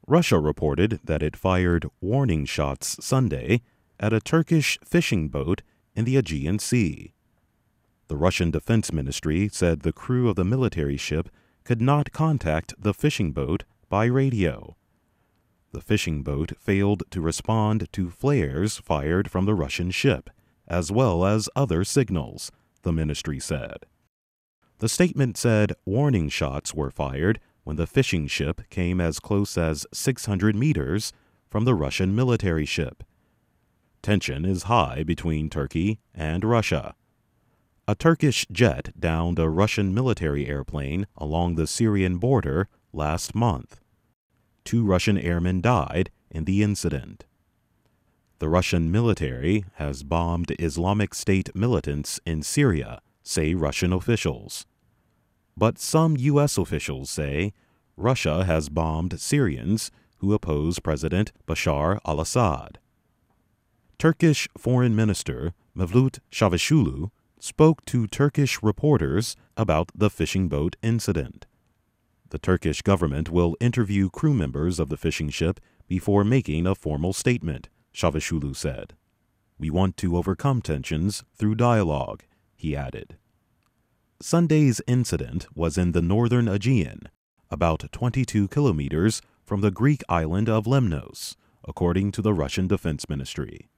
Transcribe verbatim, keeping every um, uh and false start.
Russia reported that it fired warning shots Sunday at a Turkish fishing boat in the Aegean Sea. The Russian Defense Ministry said the crew of the military ship could not contact the fishing boat by radio. The fishing boat failed to respond to flares fired from the Russian ship, as well as other signals, the ministry said. The statement said warning shots were fired when the fishing ship came as close as six hundred meters from the Russian military ship. Tension is high between Turkey and Russia. A Turkish jet downed a Russian military airplane along the Syrian border last month. Two Russian airmen died in the incident. The Russian military has bombed Islamic State militants in Syria, say Russian officials. But some U S officials say Russia has bombed Syrians who oppose President Bashar al-Assad. Turkish Foreign Minister Mevlut Çavuşoğlu spoke to Turkish reporters about the fishing boat incident. The Turkish government will interview crew members of the fishing ship before making a formal statement, Çavuşoğlu said. We want to overcome tensions through dialogue, he added. Sunday's incident was in the northern Aegean, about twenty-two kilometers from the Greek island of Lemnos, according to the Russian Defense Ministry.